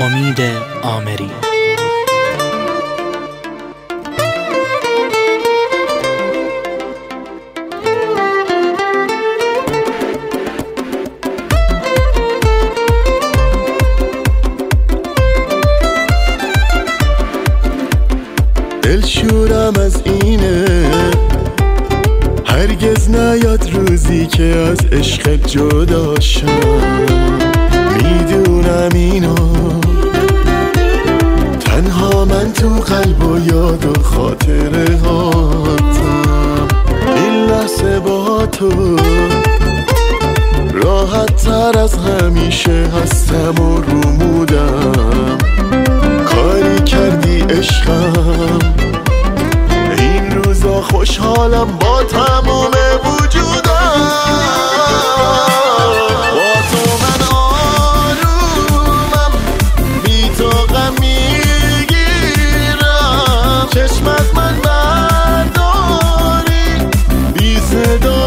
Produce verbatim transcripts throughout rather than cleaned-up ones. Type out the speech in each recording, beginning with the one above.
امید آمری. دلشورم از اینه هرگز نیاد روزی که از عشق جدا شم. میدونم اینو تنها من تو قلب و یاد و خاطره هاتم. این لحظه با تو راحت تر از همیشه هستم و رومودم. کاری کردی عشقم این روزا خوشحالم با تمام وجودم. با تو من آرومم بی تو غم میگیرم. چشمت من برداری بی صدا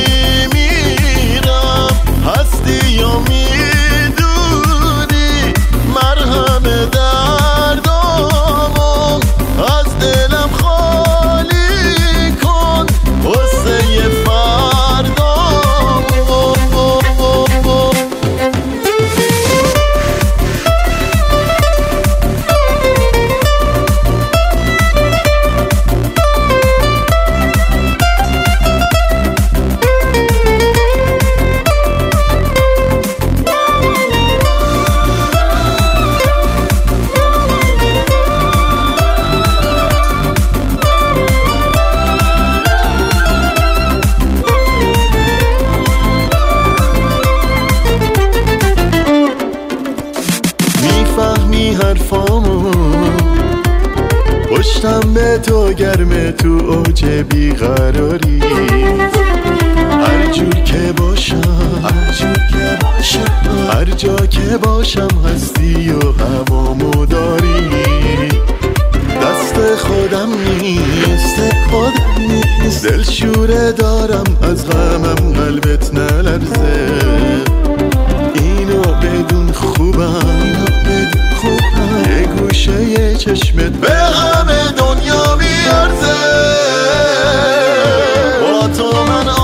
میمیرم. هستی یا میدونی مرهم دردامو از دلم خالی کن واسه فردامو. میفهمی حرفامو پشتم به تو گرمه تو اوج بیقراری. هر جور که باشم هر جور که باشم هر جا که باشم هستی و هوامو داری. دست خودم نیست خودم نیست دلشوره دارم از غمم قلبت نلرزه. اینو بدون خوبم یه گوشه یه چشمت به همه دنیا میارزه. با تو من